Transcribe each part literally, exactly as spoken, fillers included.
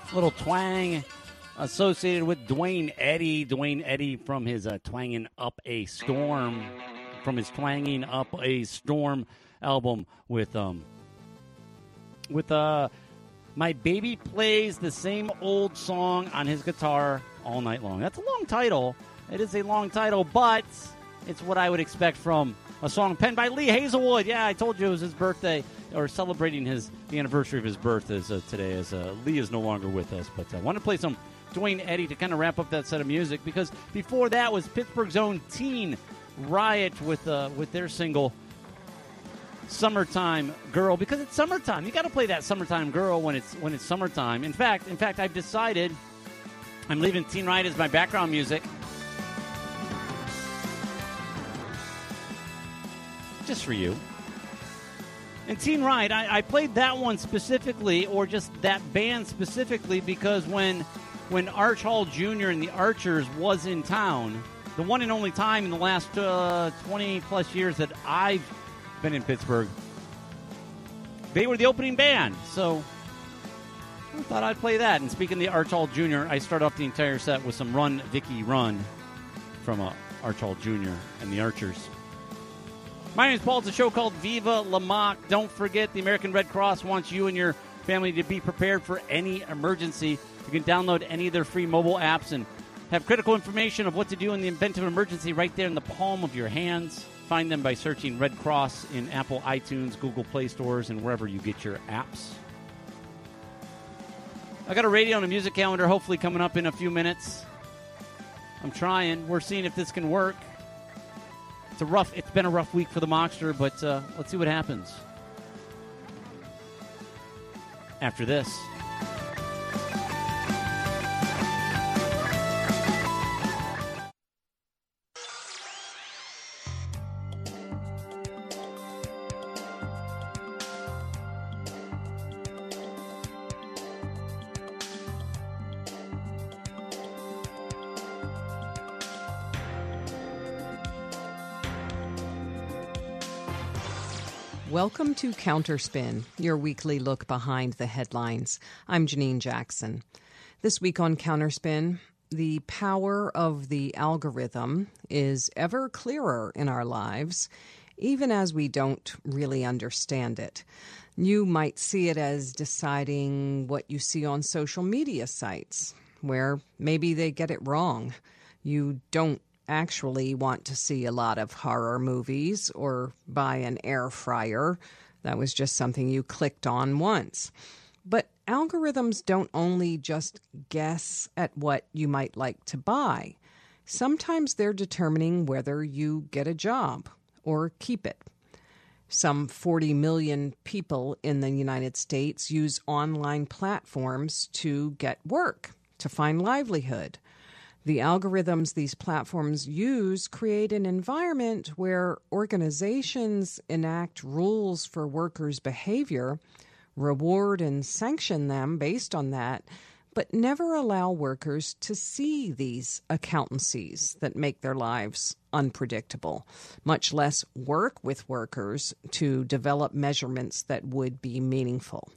little twang associated with Dwayne Eddy. Dwayne Eddy from his uh, Twangin' Up a Storm, from his Twanging Up a Storm album with um with uh My Baby Plays the Same Old Song on His Guitar All Night Long. That's a long title. It is a long title, but it's what I would expect from a song penned by Lee Hazelwood. Yeah, I told you it was his birthday, or celebrating his the anniversary of his birth is uh, today, as uh, Lee is no longer with us. But I want to play some Dwayne Eddy to kind of wrap up that set of music, because before that was Pittsburgh's own Teen Riot with uh, with their single "Summertime Girl," because it's summertime. You got to play that "Summertime Girl" when it's when it's summertime. In fact, in fact, I've decided I'm leaving Teen Riot as my background music, just for you. And Teen Riot, I, I played that one specifically, or just that band specifically, because when when Arch Hall Junior and the Archers was in town, the one and only time in the last uh, twenty plus years that I've been in Pittsburgh, they were the opening band. So I thought I'd play that. And speaking of the Arch Hall Junior, I start off the entire set with some Run, Vicky, Run from uh, Arch Hall Junior and the Archers. My name is Paul. It's a show called Viva La Mock. Don't forget, the American Red Cross wants you and your family to be prepared for any emergency. You can download any of their free mobile apps and have critical information of what to do in the event of an emergency right there in the palm of your hands. Find them by searching Red Cross in Apple iTunes, Google Play stores, and wherever you get your apps. I got a radio and a music calendar hopefully coming up in a few minutes. I'm trying. We're seeing if this can work. It's a rough. It's been a rough week for the Mockster, but uh, let's see what happens after this. Welcome to Counterspin, your weekly look behind the headlines. I'm Janine Jackson. This week on Counterspin, the power of the algorithm is ever clearer in our lives, even as we don't really understand it. You might see it as deciding what you see on social media sites, where maybe they get it wrong. You don't actually want to see a lot of horror movies or buy an air fryer. That was just something you clicked on once. But algorithms don't only just guess at what you might like to buy. Sometimes they're determining whether you get a job or keep it. Some forty million people in the United States use online platforms to get work, to find livelihood. The algorithms these platforms use create an environment where organizations enact rules for workers' behavior, reward and sanction them based on that, but never allow workers to see these accountancies that make their lives unpredictable, much less work with workers to develop measurements that would be meaningful.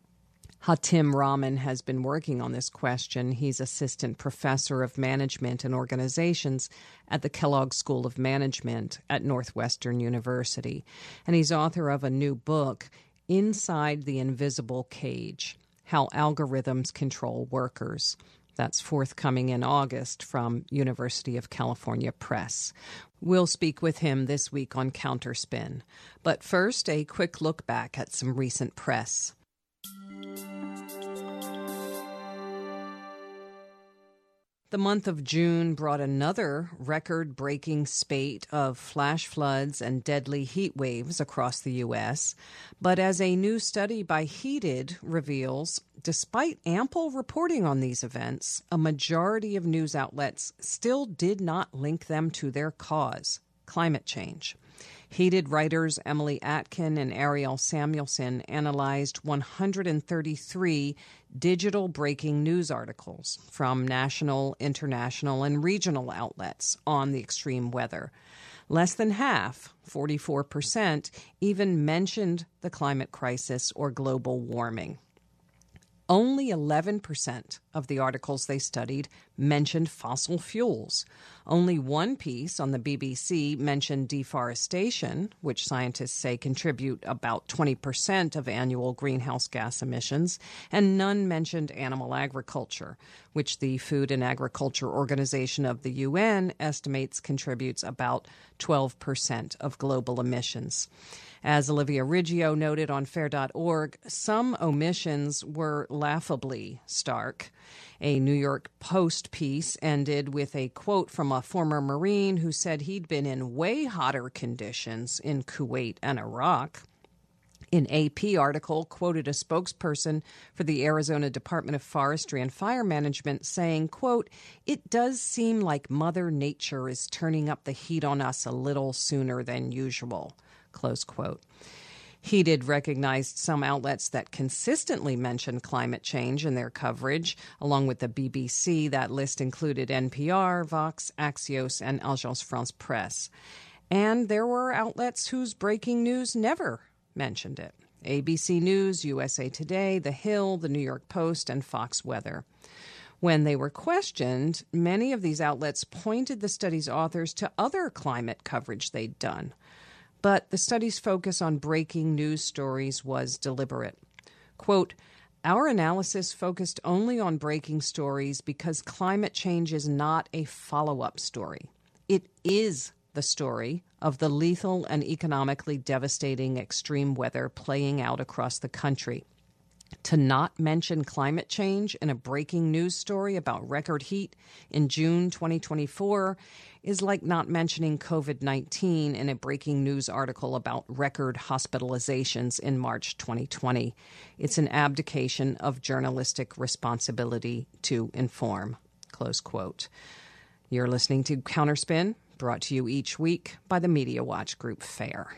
Hatim Rahman has been working on this question. He's assistant professor of management and organizations at the Kellogg School of Management at Northwestern University. And he's author of a new book, Inside the Invisible Cage: How Algorithms Control Workers. That's forthcoming in August from University of California Press. We'll speak with him this week on Counterspin. But first, a quick look back at some recent press. The month of June brought another record-breaking spate of flash floods and deadly heat waves across the U S. But as a new study by Heated reveals, despite ample reporting on these events, a majority of news outlets still did not link them to their cause, climate change. Heated writers Emily Atkin and Ariel Samuelson analyzed one hundred thirty-three digital breaking news articles from national, international, and regional outlets on the extreme weather. Less than half, forty-four percent, even mentioned the climate crisis or global warming. Only eleven percent of the articles they studied mentioned fossil fuels. Only one piece on the B B C mentioned deforestation, which scientists say contribute about twenty percent of annual greenhouse gas emissions, and none mentioned animal agriculture, which the Food and Agriculture Organization of the U N estimates contributes about twelve percent of global emissions. As Olivia Riggio noted on fair dot org, some omissions were laughably stark. A New York Post piece ended with a quote from a former Marine who said he'd been in way hotter conditions in Kuwait and Iraq. An A P article quoted a spokesperson for the Arizona Department of Forestry and Fire Management saying, quote, "It does seem like Mother Nature is turning up the heat on us a little sooner than usual." Close quote. Heated recognized some outlets that consistently mentioned climate change in their coverage. Along with the B B C, that list included N P R, Vox, Axios, and Agence France-Presse. And there were outlets whose breaking news never mentioned it. A B C News, U S A Today, The Hill, The New York Post, and Fox Weather. When they were questioned, many of these outlets pointed the study's authors to other climate coverage they'd done. But the study's focus on breaking news stories was deliberate. Quote, "Our analysis focused only on breaking stories because climate change is not a follow-up story. It is the story of the lethal and economically devastating extreme weather playing out across the country. To not mention climate change in a breaking news story about record heat in June twenty twenty-four is like not mentioning COVID nineteen in a breaking news article about record hospitalizations in March twenty twenty. It's an abdication of journalistic responsibility to inform." Close quote. You're listening to Counterspin, brought to you each week by the Media Watch Group FAIR.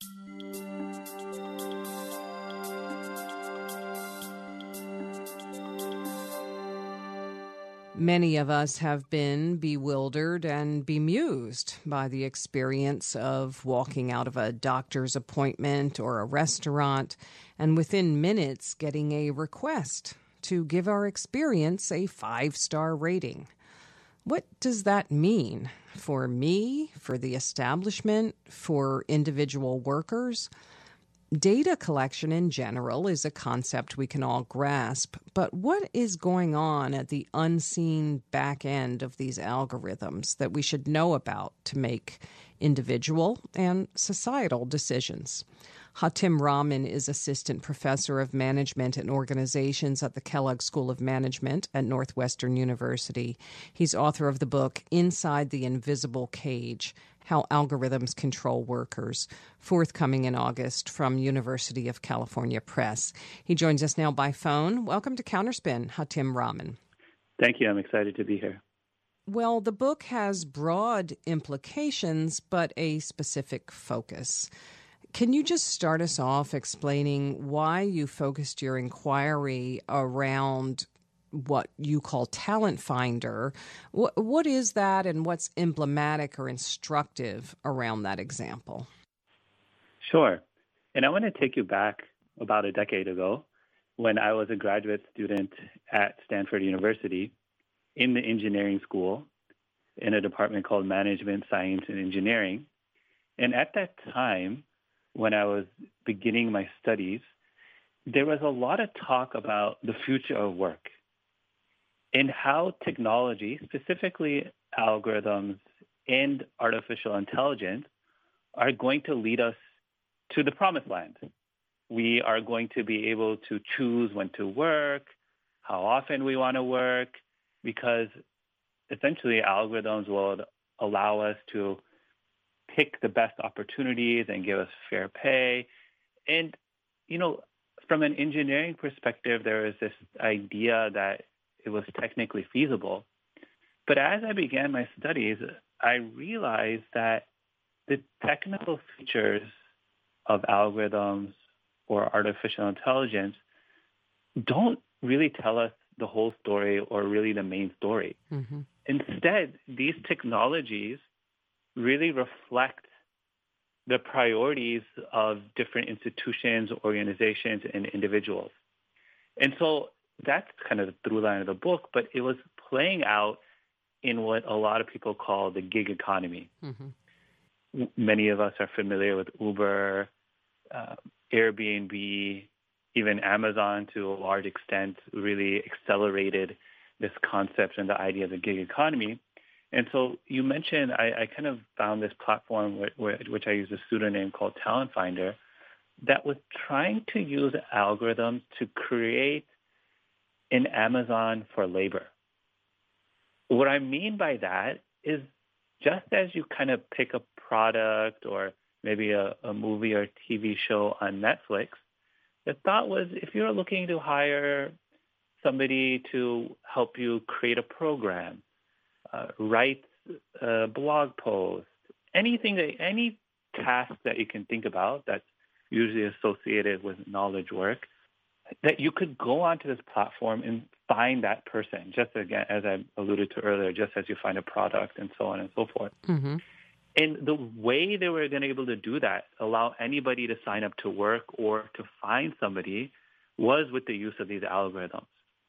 Many of us have been bewildered and bemused by the experience of walking out of a doctor's appointment or a restaurant and within minutes getting a request to give our experience a five-star rating. What does that mean for me, for the establishment, for individual workers? Data collection in general is a concept we can all grasp, but what is going on at the unseen back end of these algorithms that we should know about to make individual and societal decisions? Hatim Rahman is Assistant Professor of Management and Organizations at the Kellogg School of Management at Northwestern University. He's author of the book Inside the Invisible Cage: How Algorithms Control Workers, forthcoming in August from University of California Press. He joins us now by phone. Welcome to Counterspin, Hatim Rahman. Thank you. I'm excited to be here. Well, the book has broad implications, but a specific focus. Can you just start us off explaining why you focused your inquiry around what you call Talent Finder? What, what is that, and what's emblematic or instructive around that example? Sure. And I want to take you back about a decade ago when I was a graduate student at Stanford University in the engineering school in a department called Management, Science, and Engineering. And at that time, when I was beginning my studies, there was a lot of talk about the future of work and how technology, specifically algorithms and artificial intelligence, are going to lead us to the promised land. We are going to be able to choose when to work, how often we want to work, because essentially algorithms will allow us to pick the best opportunities and give us fair pay. And, you know, from an engineering perspective, there is this idea that it was technically feasible. But as I began my studies, I realized that the technical features of algorithms or artificial intelligence don't really tell us the whole story or really the main story. Mm-hmm. Instead, these technologies really reflect the priorities of different institutions, organizations, and individuals. And so that's kind of the through line of the book, but it was playing out in what a lot of people call the gig economy. Mm-hmm. Many of us are familiar with Uber, uh, Airbnb, even Amazon to a large extent really accelerated this concept and the idea of the gig economy. And so you mentioned, I, I kind of found this platform where, where, which I use a pseudonym called Talent Finder that was trying to use algorithms to create an Amazon for labor. What I mean by that is just as you kind of pick a product or maybe a, a movie or T V show on Netflix, the thought was if you're looking to hire somebody to help you create a program, uh, write a blog post, anything that any task that you can think about that's usually associated with knowledge work, that you could go onto this platform and find that person, just again, as I alluded to earlier, just as you find a product and so on and so forth. Mm-hmm. And the way they were then able to do that, allow anybody to sign up to work or to find somebody, was with the use of these algorithms.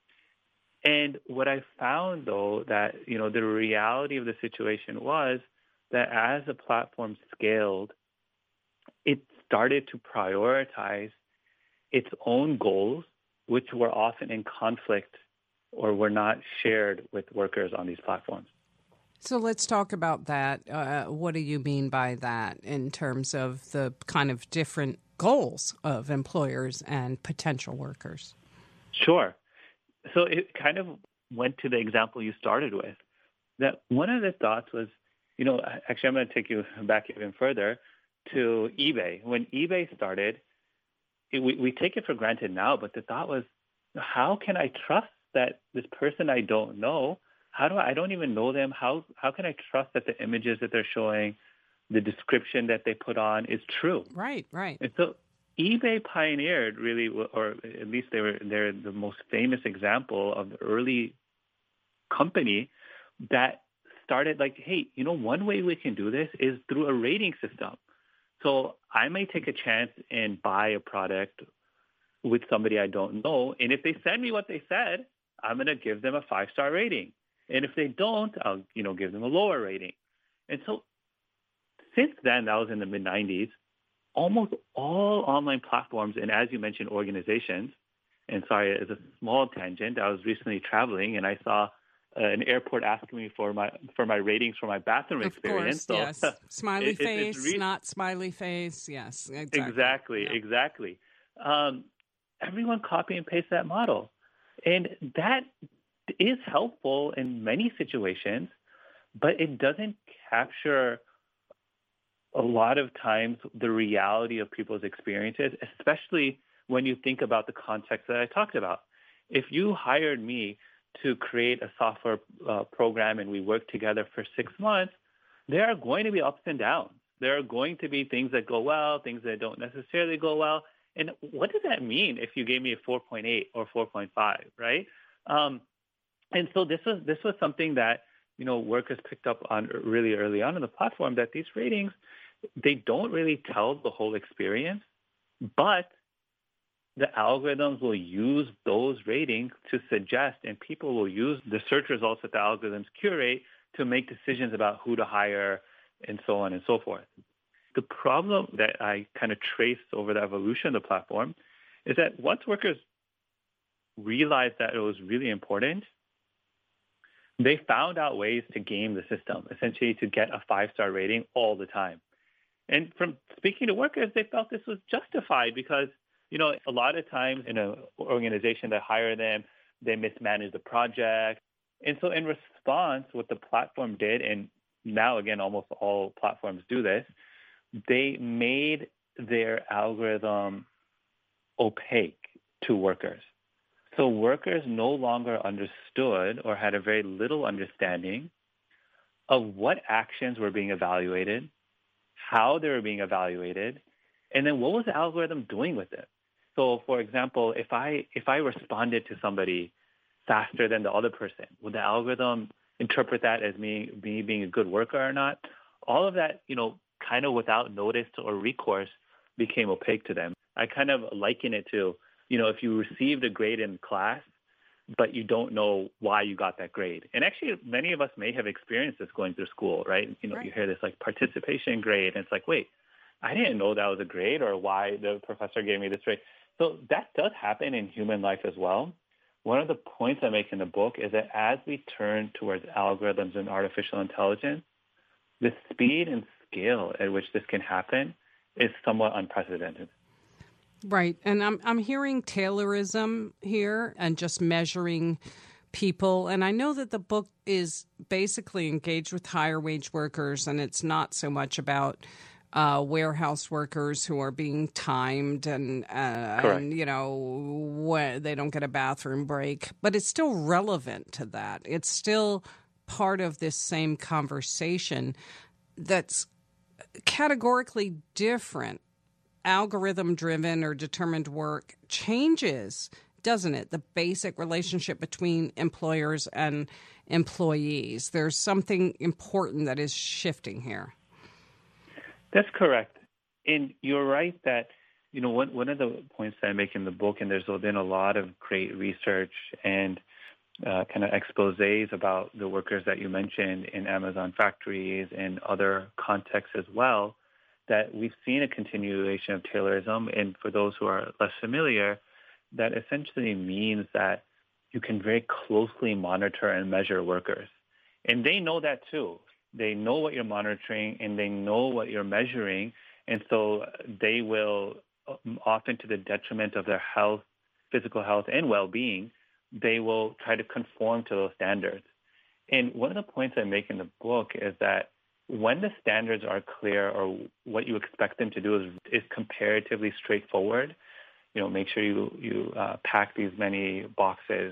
And what I found, though, that, you know, the reality of the situation was that as the platform scaled, it started to prioritize its own goals, which were often in conflict or were not shared with workers on these platforms. So let's talk about that. Uh, what do you mean by that in terms of the kind of different goals of employers and potential workers? Sure. So it kind of went to the example you started with, that one of the thoughts was, you know, actually I'm going to take you back even further to eBay. When eBay started, it, we, we take it for granted now, but the thought was, how can I trust that this person I don't know, how do I, I don't even know them, how how can I trust that the images that they're showing, the description that they put on is true? Right, right. And so eBay pioneered really, or at least they were they're the most famous example of the early company that started like, hey, you know, one way we can do this is through a rating system. So I may take a chance and buy a product with somebody I don't know, and if they send me what they said, I'm going to give them a five-star rating. And if they don't, I'll, you know, give them a lower rating. And so since then, that was in the mid nineties, almost all online platforms, and as you mentioned, organizations, and sorry, as a small tangent, I was recently traveling and I saw uh, an airport asking me for my for my ratings for my bathroom of experience. Course, so, yes. Smiley it, face, re- not smiley face. Yes, exactly. Exactly, yeah. exactly. Um, everyone copy and paste that model. And that is helpful in many situations, but it doesn't capture a lot of times the reality of people's experiences, especially when you think about the context that I talked about. If you hired me to create a software uh, program and we work together for six months, there are going to be ups and downs. There are going to be things that go well, things that don't necessarily go well. And what does that mean if you gave me a four point eight or four point five, right? Um, and so this was this was something that, you know, workers picked up on really early on in the platform, that these ratings, they don't really tell the whole experience, but the algorithms will use those ratings to suggest, and people will use the search results that the algorithms curate to make decisions about who to hire and so on and so forth. The problem that I kind of traced over the evolution of the platform is that once workers realized that it was really important, they found out ways to game the system, essentially to get a five-star rating all the time. And from speaking to workers, they felt this was justified because, you know, a lot of times in an organization that hire them, they mismanage the project. And so in response, what the platform did, and now, again, almost all platforms do this, they made their algorithm opaque to workers. So workers no longer understood or had a very little understanding of what actions were being evaluated, how they were being evaluated, and then what was the algorithm doing with it. So, for example, if I if I responded to somebody faster than the other person, would the algorithm interpret that as me, me being a good worker or not? All of that, you know, kind of without notice or recourse became opaque to them. I kind of liken it to, you know, if you received a grade in class but you don't know why you got that grade. And actually, many of us may have experienced this going through school, right? You know, Right. you hear this like participation grade, and it's like, wait, I didn't know that was a grade or why the professor gave me this grade. So that does happen in human life as well. One of the points I make in the book is that as we turn towards algorithms and artificial intelligence, the speed and scale at which this can happen is somewhat unprecedented. Right. And I'm I'm hearing Taylorism here and just measuring people. And I know that the book is basically engaged with higher wage workers, and it's not so much about uh, warehouse workers who are being timed and, uh, and you know, when they don't get a bathroom break. But it's still relevant to that. It's still part of this same conversation that's categorically different. Algorithm-driven or determined work changes, doesn't it? The basic relationship between employers and employees. There's something important that is shifting here. That's correct. And you're right that, you know, one, one of the points that I make in the book, and there's been a lot of great research and uh, kind of exposés about the workers that you mentioned in Amazon factories and other contexts as well, that we've seen a continuation of Taylorism. And for those who are less familiar, that essentially means that you can very closely monitor and measure workers. And they know that too. They know what you're monitoring and they know what you're measuring. And so they will, often to the detriment of their health, physical health, and well-being, they will try to conform to those standards. And one of the points I make in the book is that when the standards are clear or what you expect them to do is, is comparatively straightforward, you know, make sure you, you uh, pack these many boxes,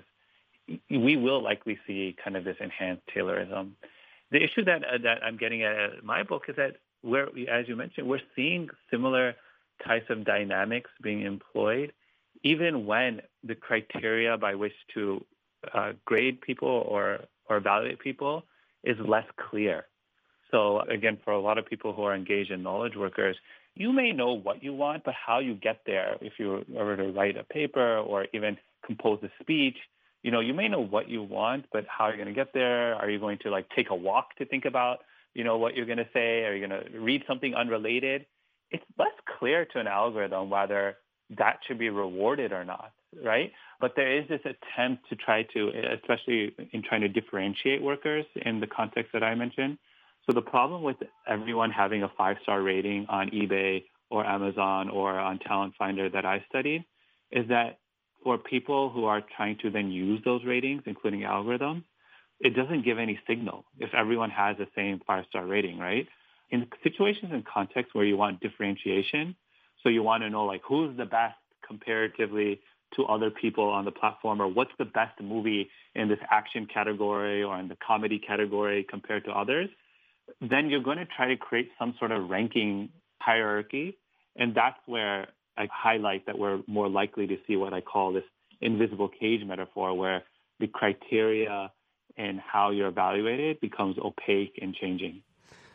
we will likely see kind of this enhanced Taylorism. The issue that uh, that I'm getting at in my book is that, we're, as you mentioned, we're seeing similar types of dynamics being employed, even when the criteria by which to uh, grade people or, or evaluate people is less clear. So again, for a lot of people who are engaged in knowledge workers, you may know what you want, but how you get there, if you were to write a paper or even compose a speech, you know, you may know what you want, but how you're going to get there. Are you going to like take a walk to think about, you know, what you're going to say? Are you going to read something unrelated? It's less clear to an algorithm whether that should be rewarded or not, right? But there is this attempt to try to, especially in trying to differentiate workers in the context that I mentioned. So the problem with everyone having a five-star rating on eBay or Amazon or on Talent Finder that I studied is that for people who are trying to then use those ratings, including algorithms, it doesn't give any signal if everyone has the same five-star rating, right? In situations and contexts where you want differentiation, so you want to know like who's the best comparatively to other people on the platform, or what's the best movie in this action category or in the comedy category compared to others, then you're going to try to create some sort of ranking hierarchy. And that's where I highlight that we're more likely to see what I call this invisible cage metaphor, where the criteria and how you're evaluated becomes opaque and changing.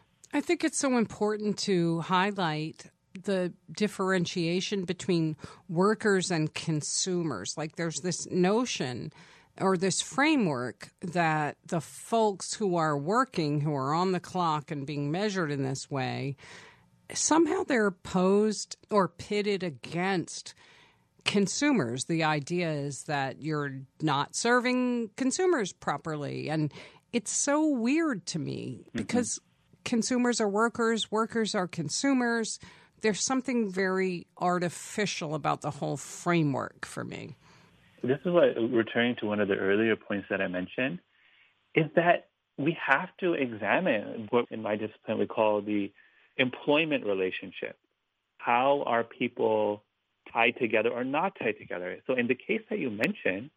I think it's so important to highlight the differentiation between workers and consumers. Like there's this notion or this framework that the folks who are working, who are on the clock and being measured in this way, somehow they're posed or pitted against consumers. The idea is that you're not serving consumers properly. And it's so weird to me because mm-hmm. consumers are workers, workers are consumers. There's something very artificial about the whole framework for me. This is what, returning to one of the earlier points that I mentioned, is that we have to examine what in my discipline we call the employment relationship. How are people tied together or not tied together? So in the case that you mentioned,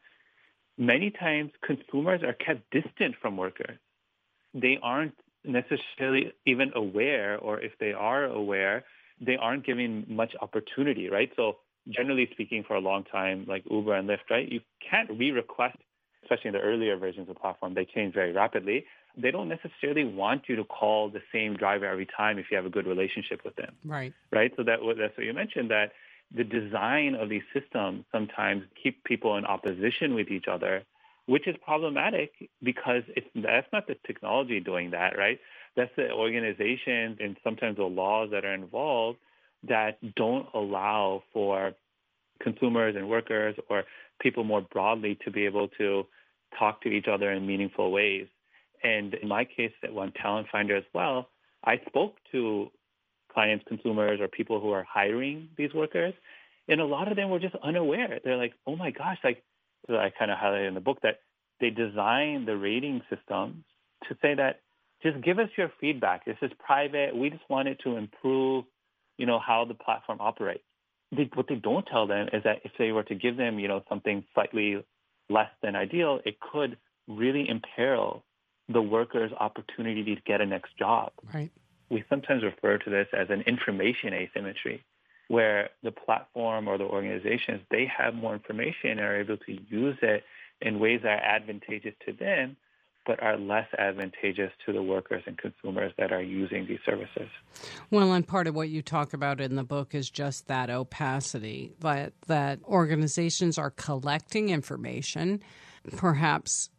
many times consumers are kept distant from workers. They aren't necessarily even aware, or if they are aware, they aren't given much opportunity, right? So generally speaking, for a long time, like Uber and Lyft, right, you can't re-request, especially in the earlier versions of the platform. They change very rapidly. They don't necessarily want you to call the same driver every time if you have a good relationship with them. Right. Right. So that that's what you mentioned, that the design of these systems sometimes keep people in opposition with each other, which is problematic because it's, that's not the technology doing that, right? That's the organizations and sometimes the laws that are involved that don't allow for consumers and workers or people more broadly to be able to talk to each other in meaningful ways. And in my case at One Talent Finder as well, I spoke to clients, consumers, or people who are hiring these workers, and a lot of them were just unaware. They're like, oh my gosh, like so I kind of highlighted in the book that they designed the rating systems to say that just give us your feedback. This is private. We just want it to improve, you know, how the platform operates. They, what they don't tell them is that if they were to give them, you know, something slightly less than ideal, it could really imperil the worker's opportunity to get a next job. Right. We sometimes refer to this as an information asymmetry, where the platform or the organizations, they have more information and are able to use it in ways that are advantageous to them, but are less advantageous to the workers and consumers that are using these services. Well, and part of what you talk about in the book is just that opacity, that, that organizations are collecting information, perhaps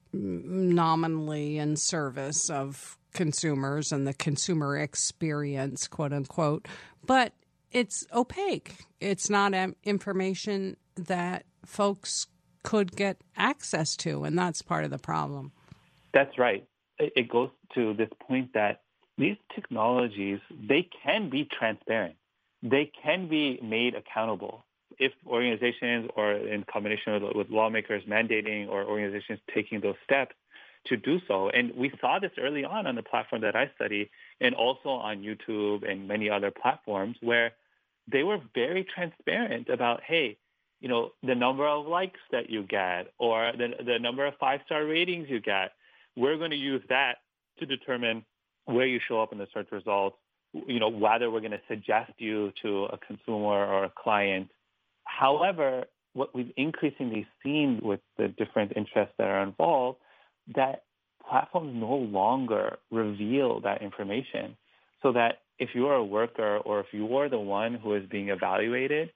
nominally in service of consumers and the consumer experience, quote unquote, but it's opaque. It's not information that folks could get access to, and that's part of the problem. That's right. It goes to this point that these technologies, they can be transparent. They can be made accountable. If organizations or in combination with, with lawmakers mandating or organizations taking those steps to do so. And we saw this early on on the platform that I study and also on YouTube and many other platforms where they were very transparent about, hey, you know, the number of likes that you get or the, the number of five-star ratings you get. We're going to use that to determine where you show up in the search results, you know, whether we're going to suggest you to a consumer or a client. However, what we've increasingly seen with the different interests that are involved, that platforms no longer reveal that information, so that if you're a worker or if you're the one who is being evaluated,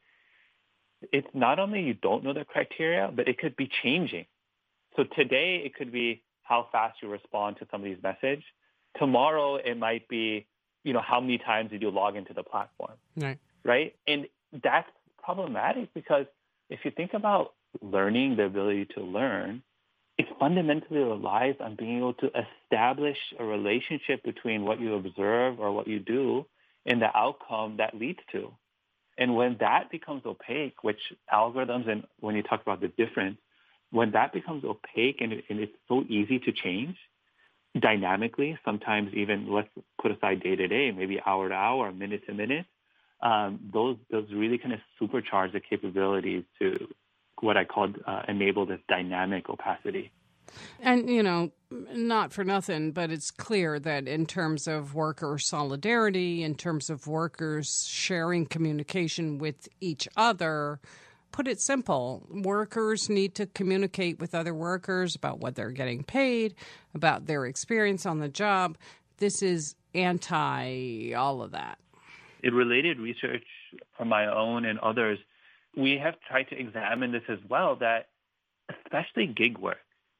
it's not only you don't know the criteria, but it could be changing. So today it could be how fast you respond to somebody's message. Tomorrow it might be, you know, how many times did you log into the platform, right? Right? And that's problematic because if you think about learning, the ability to learn, it fundamentally relies on being able to establish a relationship between what you observe or what you do and the outcome that leads to. And when that becomes opaque, which algorithms, and when you talk about the difference, when that becomes opaque and, it, and it's so easy to change dynamically, sometimes even let's put aside day to day, maybe hour to hour, minute to minute, um, those those really kind of supercharge the capabilities to what I called uh, enable this dynamic opacity. And, you know, not for nothing, but it's clear that in terms of worker solidarity, in terms of workers sharing communication with each other, put it simple, workers need to communicate with other workers about what they're getting paid, about their experience on the job. This is anti all of that. In related research from my own and others, we have tried to examine this as well, that especially gig work,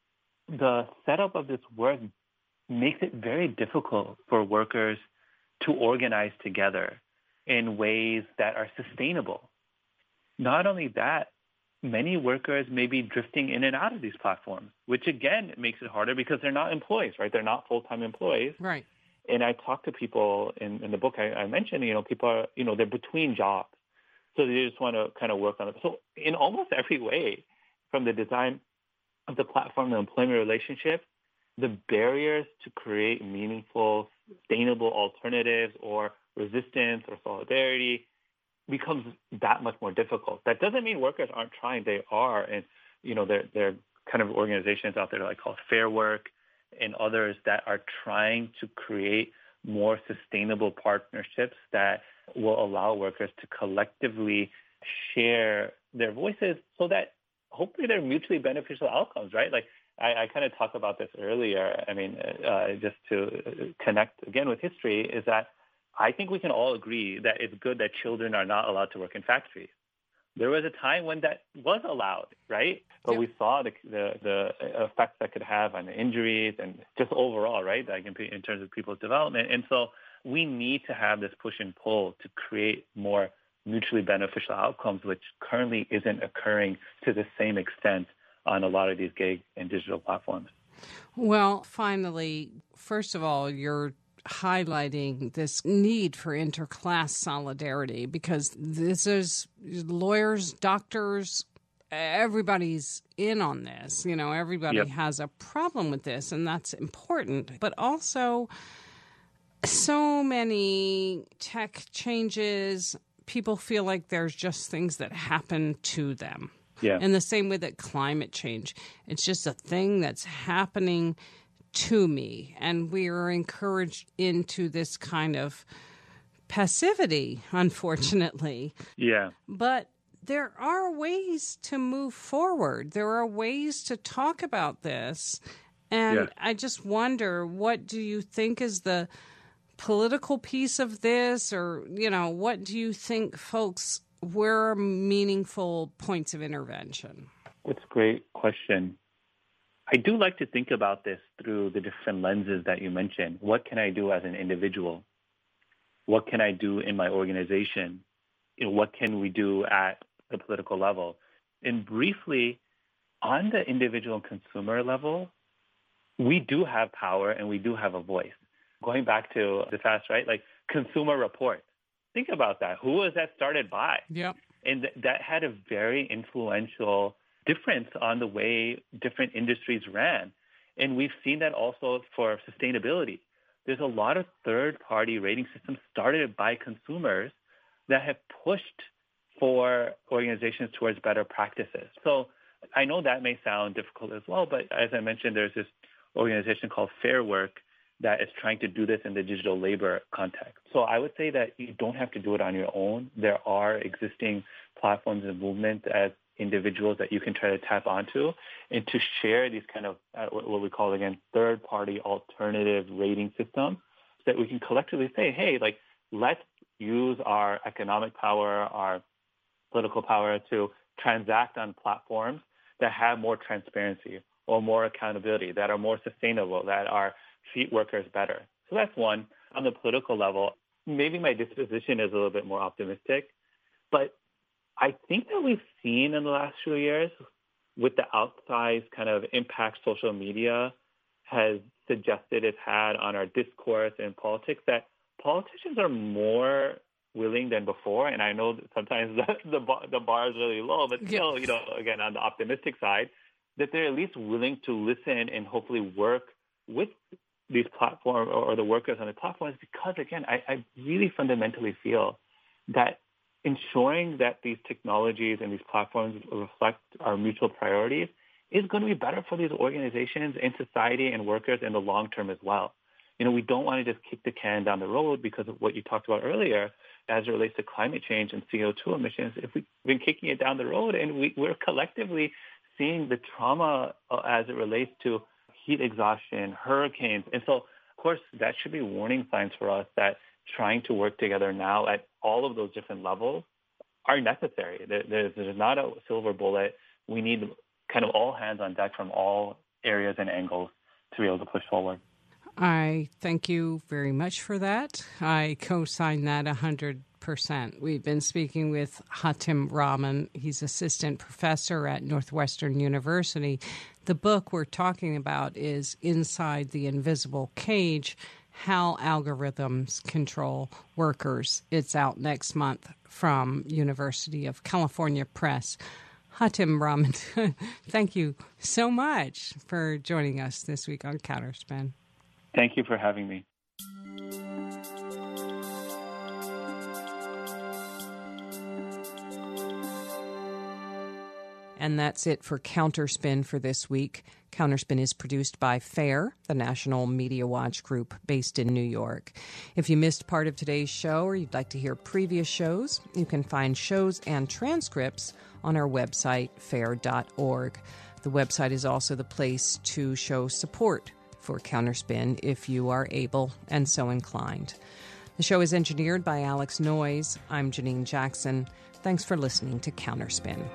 the setup of this work makes it very difficult for workers to organize together in ways that are sustainable. Not only that, many workers may be drifting in and out of these platforms, which again makes it harder because they're not employees, right? They're not full-time employees. Right. And I talk to people in, in the book I, I mentioned, you know, people are, you know, they're between jobs. So they just want to kind of work on it. So in almost every way, from the design of the platform, the employment relationship, the barriers to create meaningful, sustainable alternatives or resistance or solidarity becomes that much more difficult. That doesn't mean workers aren't trying. They are. And, you know, there, there are kind of organizations out there like called Fair Work and others that are trying to create more sustainable partnerships that will allow workers to collectively share their voices so that hopefully they're mutually beneficial outcomes, right? Like I, I kind of talked about this earlier. I mean, uh, just to connect again with history is that I think we can all agree that it's good that children are not allowed to work in factories. There was a time when that was allowed, right? But yep. we saw the, the the effects that could have on the injuries and just overall, right? Like in, in terms of people's development. And so we need to have this push and pull to create more mutually beneficial outcomes, which currently isn't occurring to the same extent on a lot of these gig and digital platforms. Well, finally, first of all, you're highlighting this need for interclass solidarity because this is lawyers, doctors, everybody's in on this. You know, everybody yep. has a problem with this, and that's important. But also, so many tech changes, people feel like there's just things that happen to them. Yeah. In the same way that climate change, it's just a thing that's happening to me. And we are encouraged into this kind of passivity, unfortunately. Yeah. But there are ways to move forward. There are ways to talk about this. And yeah. I just wonder, what do you think is the political piece of this? Or, you know, what do you think folks, where are meaningful points of intervention? That's a great question. I do like to think about this through the different lenses that you mentioned. What can I do as an individual? What can I do in my organization? You know, what can we do at the political level? And briefly, on the individual consumer level, we do have power and we do have a voice. Going back to the fast, right? Like Consumer Report. Think about that. Who was that started by? Yep. And th- that had a very influential difference on the way different industries ran. And we've seen that also for sustainability. There's a lot of third-party rating systems started by consumers that have pushed for organizations towards better practices. So I know that may sound difficult as well, but as I mentioned, there's this organization called Fair Work that is trying to do this in the digital labor context. So I would say that you don't have to do it on your own. There are existing platforms and movements as individuals that you can try to tap onto and to share these kind of uh, what we call, again, third-party alternative rating systems that we can collectively say, hey, like, let's use our economic power, our political power to transact on platforms that have more transparency or more accountability, that are more sustainable, that are treat workers better. So that's one. On the political level, maybe my disposition is a little bit more optimistic, but I think that we've seen in the last few years with the outsized kind of impact social media has suggested it's had on our discourse in politics, that politicians are more willing than before. And I know that sometimes the, the, bar, the bar is really low, but still, you know, again, on the optimistic side, that they're at least willing to listen and hopefully work with these platforms or the workers on the platforms, because, again, I, I really fundamentally feel that ensuring that these technologies and these platforms reflect our mutual priorities is going to be better for these organizations and society and workers in the long term as well. You know, we don't want to just kick the can down the road because of what you talked about earlier as it relates to climate change and C O two emissions. If we've been kicking it down the road and we, we're collectively seeing the trauma uh, as it relates to heat exhaustion, hurricanes. And so, of course, that should be warning signs for us that trying to work together now at all of those different levels are necessary. There's, there's not a silver bullet. We need kind of all hands on deck from all areas and angles to be able to push forward. I thank you very much for that. I co-sign that one hundred percent. We've been speaking with Hatim Rahman. He's assistant professor at Northwestern University. The book we're talking about is Inside the Invisible Cage, How Algorithms Control Workers. It's out next month from University of California Press. Hatim Rahman, thank you so much for joining us this week on Counterspin. Thank you for having me. And that's it for Counterspin for this week. Counterspin is produced by FAIR, the National Media Watch group based in New York. If you missed part of today's show or you'd like to hear previous shows, you can find shows and transcripts on our website, fair dot org. The website is also the place to show support for Counterspin if you are able and so inclined. The show is engineered by Alex Noyes. I'm Janine Jackson. Thanks for listening to Counterspin.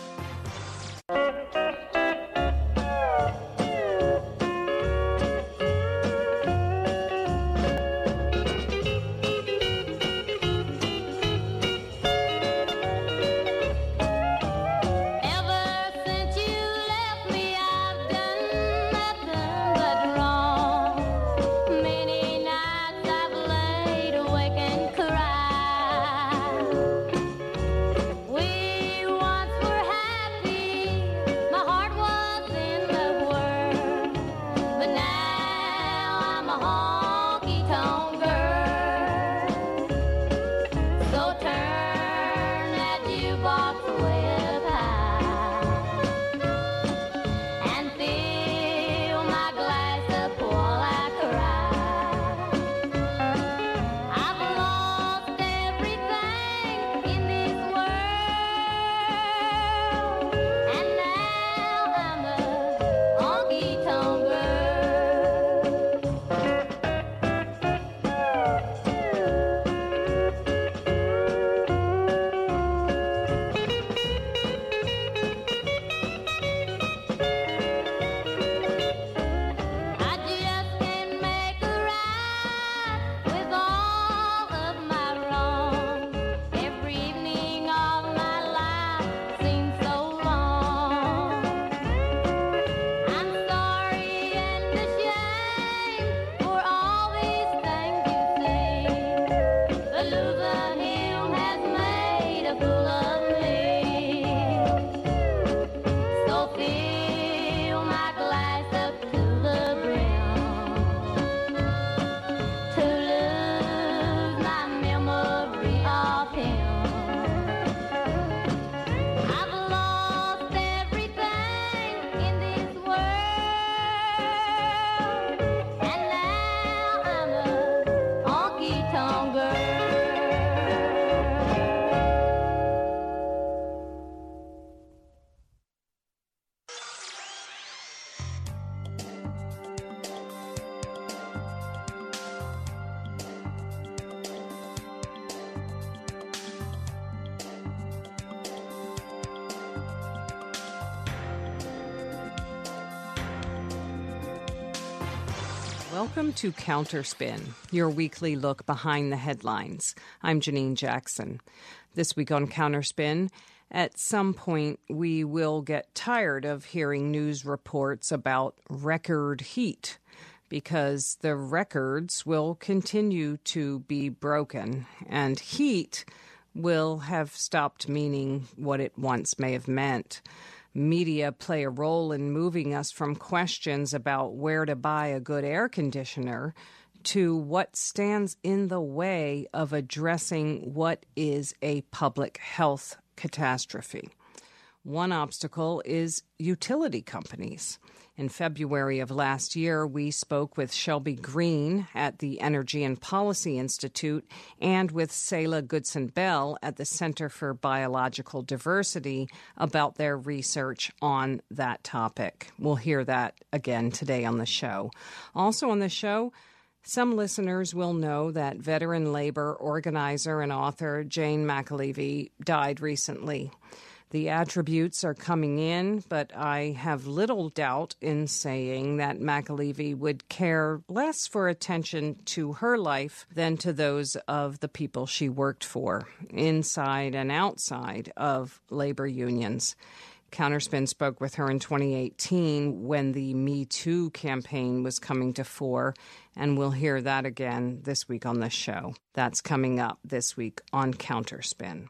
Welcome to Counterspin, your weekly look behind the headlines. I'm Janine Jackson. This week on Counterspin, at some point we will get tired of hearing news reports about record heat, because the records will continue to be broken, and heat will have stopped meaning what it once may have meant. Media play a role in moving us from questions about where to buy a good air conditioner to what stands in the way of addressing what is a public health catastrophe. One obstacle is utility companies. In February of last year, we spoke with Shelby Green at the Energy and Policy Institute and with Selah Goodson-Bell at the Center for Biological Diversity about their research on that topic. We'll hear that again today on the show. Also on the show, some listeners will know that veteran labor organizer and author Jane McAlevey died recently. The attributes are coming in, but I have little doubt in saying that McAlevey would care less for attention to her life than to those of the people she worked for, inside and outside of labor unions. Counterspin spoke with her in twenty eighteen when the Me Too campaign was coming to fore, and we'll hear that again this week on the show. That's coming up this week on Counterspin.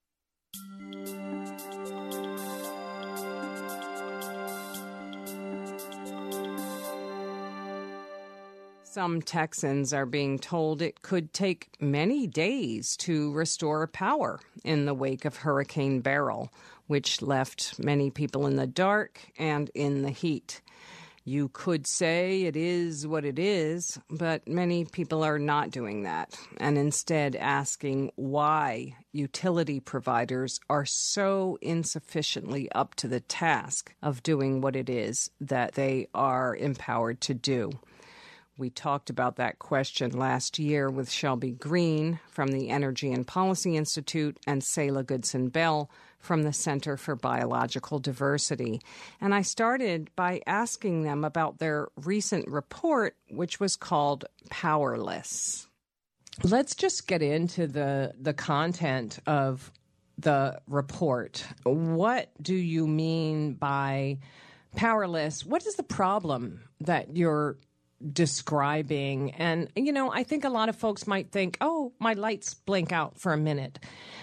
Some Texans are being told it could take many days to restore power in the wake of Hurricane Beryl, which left many people in the dark and in the heat. You could say it is what it is, but many people are not doing that, and instead asking why utility providers are so insufficiently up to the task of doing what it is that they are empowered to do. We talked about that question last year with Shelby Green from the Energy and Policy Institute and Selah Goodson Bell from the Center for Biological Diversity. And I started by asking them about their recent report, which was called Powerless. Let's just get into the the content of the report. What do you mean by powerless? What is the problem that you're describing? And, you know, I think a lot of folks might think, oh, my lights blink out for a minute.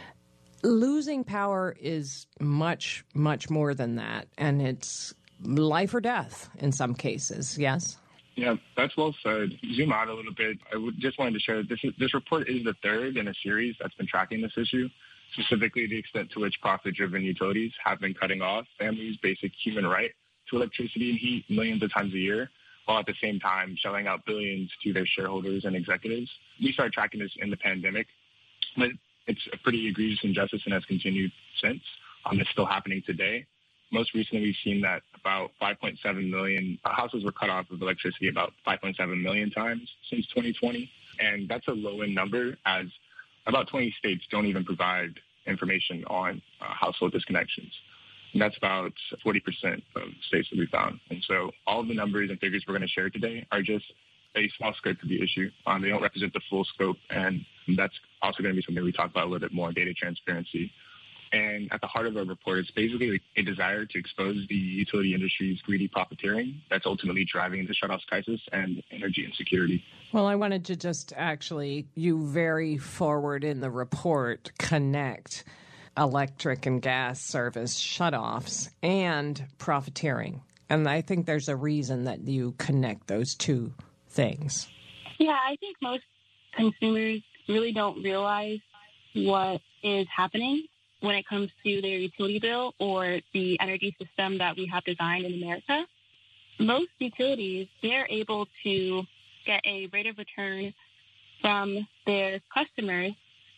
Losing power is much, much more than that. And it's life or death in some cases. Yes? Yeah, that's well said. Zoom out a little bit. I would just wanted to share that this, is, this report is the third in a series that's been tracking this issue, specifically the extent to which profit-driven utilities have been cutting off families' basic human right to electricity and heat millions of times a year, while at the same time shelling out billions to their shareholders and executives. We started tracking this in the pandemic, but it's a pretty egregious injustice and has continued since. Um, it's still happening today. Most recently, we've seen that about five point seven million households were cut off of electricity about five point seven million times since twenty twenty. And that's a low-end number, as about twenty states don't even provide information on uh, household disconnections. And that's about forty percent of states that we found. And so all of the numbers and figures we're going to share today are just a small scope of the issue. Um, they don't represent the full scope. And that's also going to be something we talk about a little bit more, data transparency. And at the heart of our report, it's basically a desire to expose the utility industry's greedy profiteering that's ultimately driving the shutoffs crisis and energy insecurity. Well, I wanted to just actually, you very forward in the report, connect electric and gas service shutoffs and profiteering. And I think there's a reason that you connect those two things. Yeah, I think most consumers really don't realize what is happening when it comes to their utility bill or the energy system that we have designed in America. Most utilities, they're able to get a rate of return from their customers,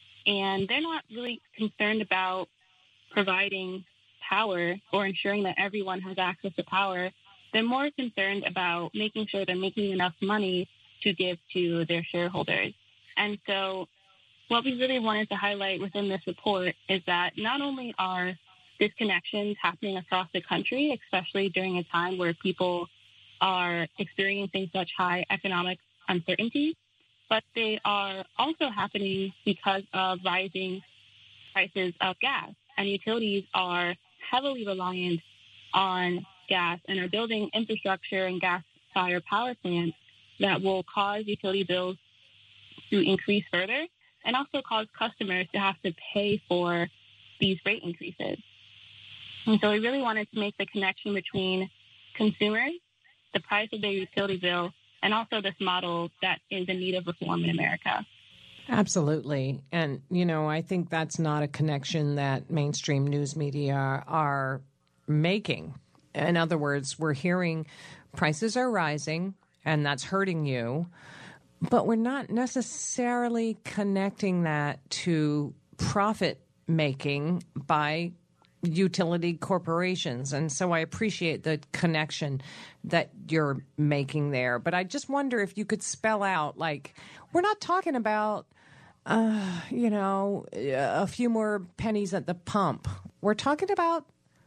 and they're not really concerned about providing power or ensuring that everyone has access to power. They're more concerned about making sure they're making enough money to give to their shareholders. And so what we really wanted to highlight within this report is that not only are disconnections happening across the country, especially during a time where people are experiencing such high economic uncertainty, but they are also happening because of rising prices of gas. And utilities are heavily reliant on gas and are building infrastructure and gas-fired power plants that will cause utility bills to increase further and also cause customers to have to pay for these rate increases. And so we really wanted to make the connection between consumers, the price of their utility bill, and also this model that is in need of reform in America. Absolutely. And, you know, I think that's not a connection that mainstream news media are making. In other words, we're hearing prices are rising, and that's hurting you, but we're not necessarily connecting that to profit making by utility corporations. And so I appreciate the connection that you're making there. But I just wonder if you could spell out, like, we're not talking about, uh, you know, a few more pennies at the pump. We're talking about,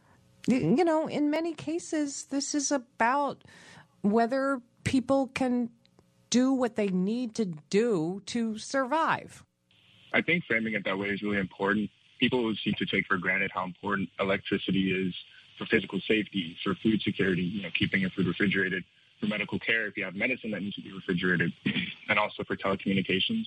you know, in many cases, this is about whether people can do what they need to do to survive. I think framing it that way is really important. People seem to take for granted how important electricity is for physical safety, for food security, you know, keeping your food refrigerated, for medical care if you have medicine that needs to be refrigerated, and also for telecommunications.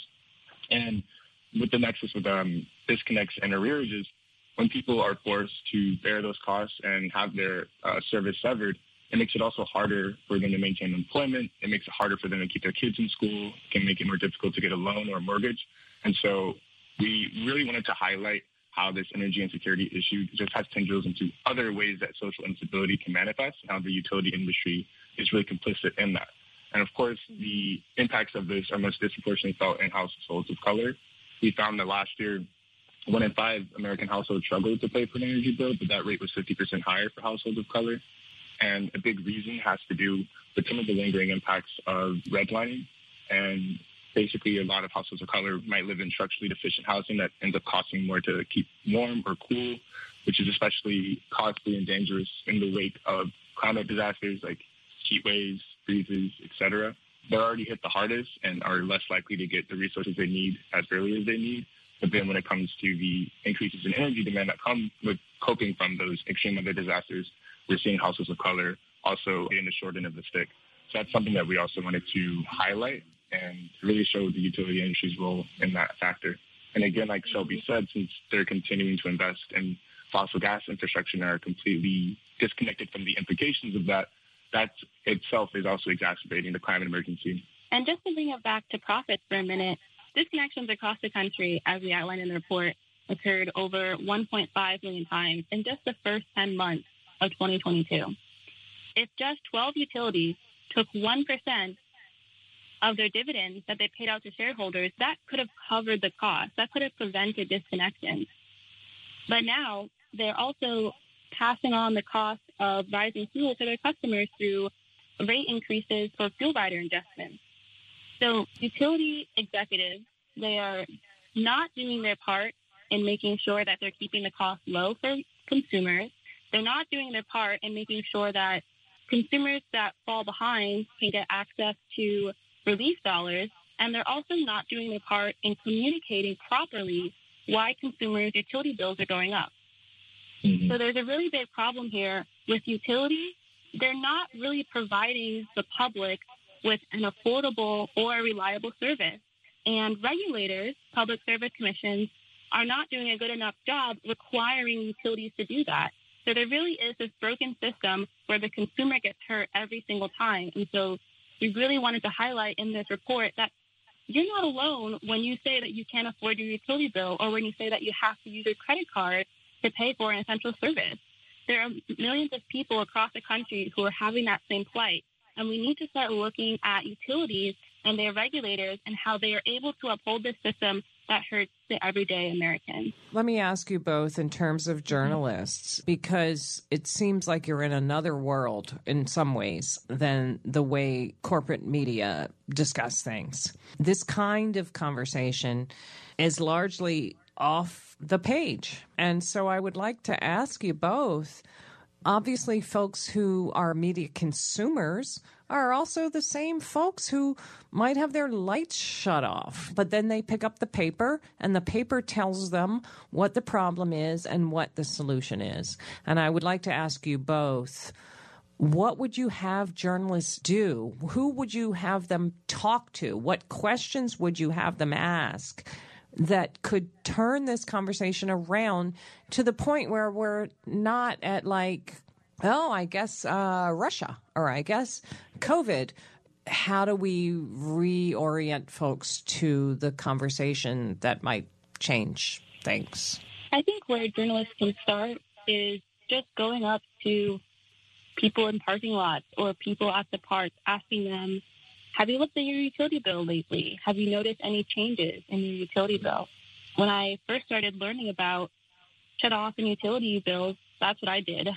And with the nexus with um, disconnects and arrearages, when people are forced to bear those costs and have their uh, service severed, it makes it also harder for them to maintain employment. It makes it harder for them to keep their kids in school. It can make it more difficult to get a loan or a mortgage. And so we really wanted to highlight how this energy insecurity issue just has tendrils into other ways that social instability can manifest and how the utility industry is really complicit in that. And of course, the impacts of this are most disproportionately felt in households of color. We found that last year, one in five American households struggled to pay for an energy bill, but that rate was fifty percent higher for households of color. And a big reason has to do with some of the lingering impacts of redlining. And basically, a lot of households of color might live in structurally deficient housing that ends up costing more to keep warm or cool, which is especially costly and dangerous in the wake of climate disasters like heat waves, freezes, et cetera. They're already hit the hardest and are less likely to get the resources they need as early as they need. But then when it comes to the increases in energy demand that come with coping from those extreme weather disasters, we're seeing households of color also getting the short end of the stick. So that's something that we also wanted to highlight and really show the utility industry's role in that factor. And again, like Shelby said, since they're continuing to invest in fossil gas infrastructure and are completely disconnected from the implications of that, that itself is also exacerbating the climate emergency. And just to bring it back to profits for a minute, disconnections across the country, as we outlined in the report, occurred over one point five million times in just the first ten months of twenty twenty-two. If just twelve utilities took one percent of their dividends that they paid out to shareholders, that could have covered the cost. That could have prevented disconnections. But now they're also passing on the cost of rising fuel to their customers through rate increases for fuel rider adjustments. So utility executives, they are not doing their part in making sure that they're keeping the cost low for consumers. They're not doing their part in making sure that consumers that fall behind can get access to relief dollars. And they're also not doing their part in communicating properly why consumers' utility bills are going up. Mm-hmm. So there's a really big problem here with utilities. They're not really providing the public with an affordable or a reliable service. And regulators, public service commissions, are not doing a good enough job requiring utilities to do that. So there really is this broken system where the consumer gets hurt every single time. And so we really wanted to highlight in this report that you're not alone when you say that you can't afford your utility bill or when you say that you have to use your credit card to pay for an essential service. There are millions of people across the country who are having that same plight. And we need to start looking at utilities and their regulators and how they are able to uphold this system that hurts the everyday American. Let me ask you both in terms of journalists, because it seems like you're in another world in some ways than the way corporate media discuss things. This kind of conversation is largely off the page. And so I would like to ask you both, obviously folks who are media consumers are also the same folks who might have their lights shut off, but then they pick up the paper and the paper tells them what the problem is and what the solution is. And I would like to ask you both, what would you have journalists do? Who would you have them talk to? What questions would you have them ask that could turn this conversation around to the point where we're not at like, oh, I guess uh, Russia, or I guess COVID. How do we reorient folks to the conversation that might change things? I think where journalists can start is just going up to people in parking lots or people at the park, asking them, have you looked at your utility bill lately? Have you noticed any changes in your utility bill? When I first started learning about shut-off and utility bills, that's what I did.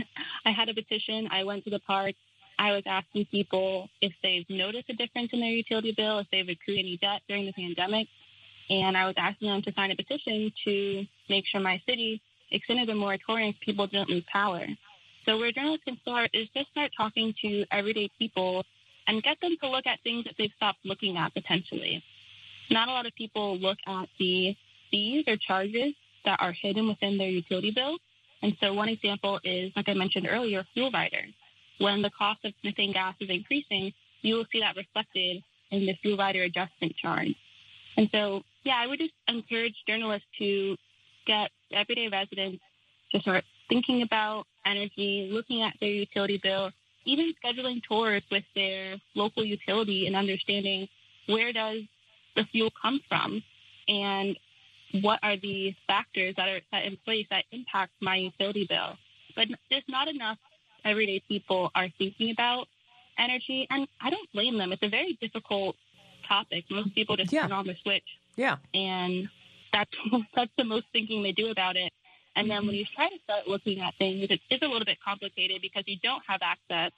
I had a petition. I went to the park. I was asking people if they've noticed a difference in their utility bill, if they've accrued any debt during the pandemic. And I was asking them to sign a petition to make sure my city extended a moratorium if people didn't lose power. So where journalists can start is just start talking to everyday people and get them to look at things that they've stopped looking at potentially. Not a lot of people look at the fees or charges that are hidden within their utility bill. And so one example is, like I mentioned earlier, fuel riders. When the cost of methane gas is increasing, you will see that reflected in the fuel rider adjustment charge. And so, yeah, I would just encourage journalists to get everyday residents to start thinking about energy, looking at their utility bill, even scheduling tours with their local utility and understanding where does the fuel come from and what are the factors that are set in place that impact my utility bill. But there's not enough everyday people are thinking about energy, and I don't blame them. It's a very difficult topic. Most people just yeah. turn on the switch. Yeah. And that's, that's the most thinking they do about it. And then when you try to start looking at things, it is a little bit complicated because you don't have access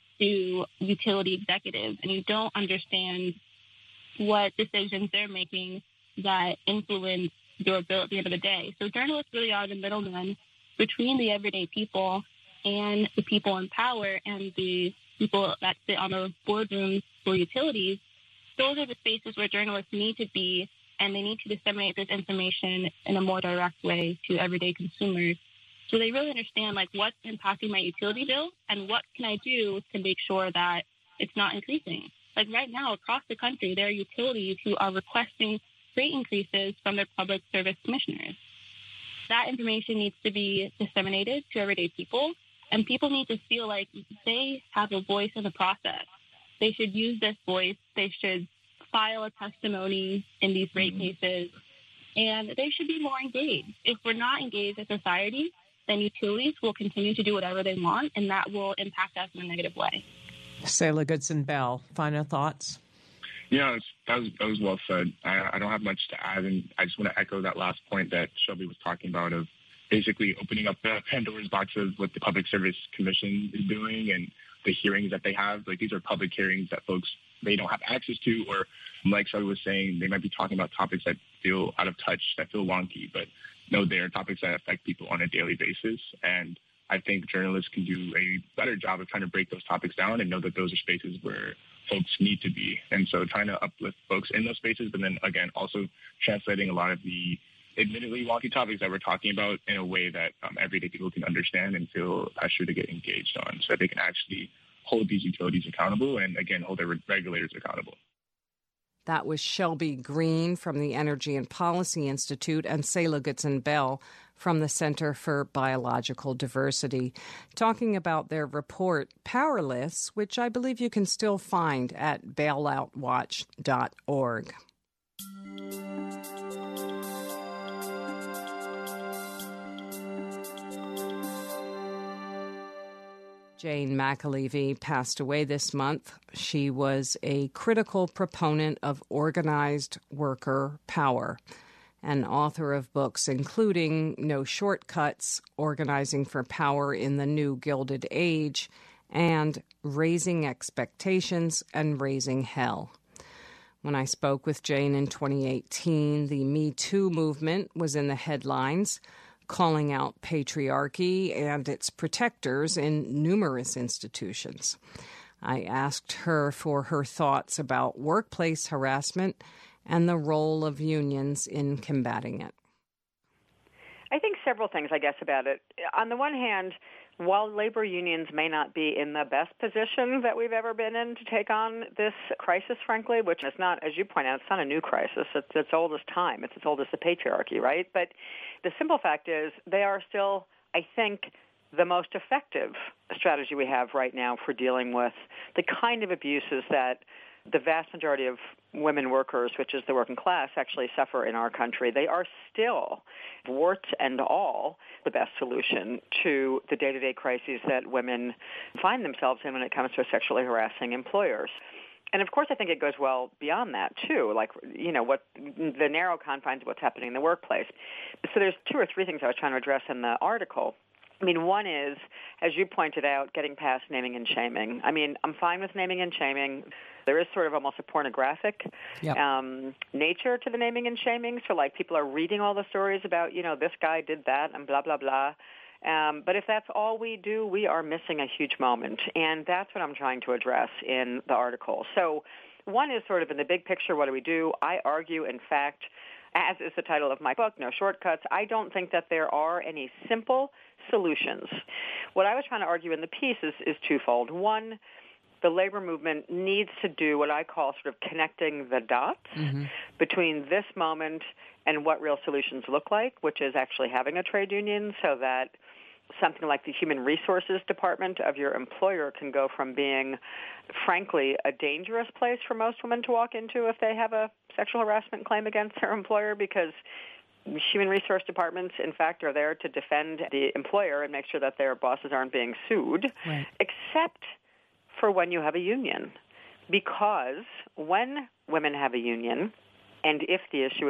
to utility executives and you don't understand what decisions they're making that influence your bill at the end of the day. So journalists really are the middlemen between the everyday people and the people in power and the people that sit on the boardrooms for utilities. Those are the spaces where journalists need to be, and they need to disseminate this information in a more direct way to everyday consumers. So they really understand, like, what's impacting my utility bill and what can I do to make sure that it's not increasing. Like right now, across the country, there are utilities who are requesting rate increases from their public service commissioners. That information needs to be disseminated to everyday people, and people need to feel like they have a voice in the process. They should use this voice. They should file a testimony in these rate mm-hmm. cases, and they should be more engaged. If we're not engaged as society, then utilities will continue to do whatever they want, and that will impact us in a negative way. Selah Goodson Bell, final thoughts? Yeah, that was, that was well said. I, I don't have much to add, and I just want to echo that last point that Shelby was talking about of basically opening up the Pandora's box of what the Public Service Commission is doing and the hearings that they have. Like, these are public hearings that folks, they don't have access to, or like Shelby was saying, they might be talking about topics that feel out of touch, that feel wonky, but no, they are topics that affect people on a daily basis. And I think journalists can do a better job of trying to break those topics down and know that those are spaces where folks need to be. And so trying to uplift folks in those spaces, but then again, also translating a lot of the admittedly wonky topics that we're talking about in a way that um, everyday people can understand and feel pressured to get engaged on so that they can actually hold these utilities accountable and, again, hold their regulators accountable. That was Shelby Green from the Energy and Policy Institute and Selah Goodson Bell from the Center for Biological Diversity, talking about their report, Powerless, which I believe you can still find at bailout watch dot org. Jane McAlevey passed away this month. She was a critical proponent of organized worker power and author of books including No Shortcuts, Organizing for Power in the New Gilded Age, and Raising Expectations and Raising Hell. When I spoke with Jane in twenty eighteen, the Me Too movement was in the headlines, calling out patriarchy and its protectors in numerous institutions. I asked her for her thoughts about workplace harassment and the role of unions in combating it. I think several things, I guess, about it. On the one hand, while labor unions may not be in the best position that we've ever been in to take on this crisis, frankly, which is not, as you point out, it's not a new crisis. It's its old as time. It's as old as the patriarchy, right? But the simple fact is they are still, I think, the most effective strategy we have right now for dealing with the kind of abuses that the vast majority of women workers, which is the working class, actually suffer in our country. They are still, warts and all, the best solution to the day-to-day crises that women find themselves in when it comes to sexually harassing employers. And, of course, I think it goes well beyond that, too, like, you know, what the narrow confines of what's happening in the workplace. So there's two or three things I was trying to address in the article. I mean, one is, as you pointed out, getting past naming and shaming. I mean, I'm fine with naming and shaming. There is sort of almost a pornographic yep. um, nature to the naming and shaming. So, like, people are reading all the stories about, you know, this guy did that and blah, blah, blah. Um, but if that's all we do, we are missing a huge moment. And that's what I'm trying to address in the article. So one is sort of in the big picture, what do we do? I argue, in fact, as is the title of my book, No Shortcuts, I don't think that there are any simple solutions. What I was trying to argue in the piece is, is twofold. One, the labor movement needs to do what I call sort of connecting the dots mm-hmm. between this moment and what real solutions look like, which is actually having a trade union so that something like the human resources department of your employer can go from being, frankly, a dangerous place for most women to walk into if they have a sexual harassment claim against their employer, because human resource departments, in fact, are there to defend the employer and make sure that their bosses aren't being sued, right. except for when you have a union. Because when women have a union, and if the issue is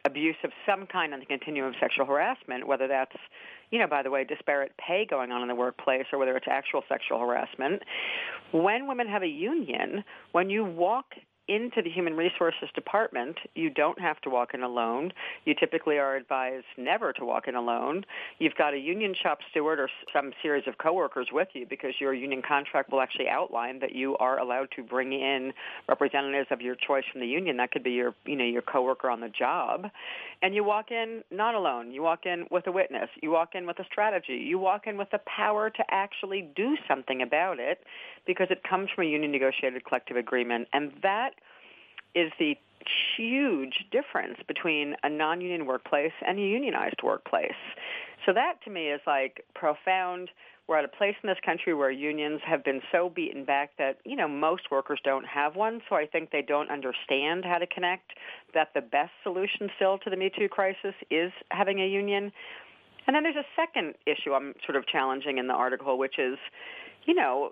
abuse of some kind on the continuum of sexual harassment, whether that's, you know, by the way, disparate pay going on in the workplace or whether it's actual sexual harassment. When women have a union, when you walk into the Human Resources Department, you don't have to walk in alone. You typically are advised never to walk in alone. You've got a union shop steward or some series of coworkers with you because your union contract will actually outline that you are allowed to bring in representatives of your choice from the union. That could be your, you know, your coworker on the job. And you walk in not alone. You walk in with a witness. You walk in with a strategy. You walk in with the power to actually do something about it because it comes from a union-negotiated collective agreement. And that is the huge difference between a non-union workplace and a unionized workplace. So that, to me, is like profound. We're at a place in this country where unions have been so beaten back that, you know, most workers don't have one. So I think they don't understand how to connect, that the best solution still to the Me Too crisis is having a union. And then there's a second issue I'm sort of challenging in the article, which is, you know,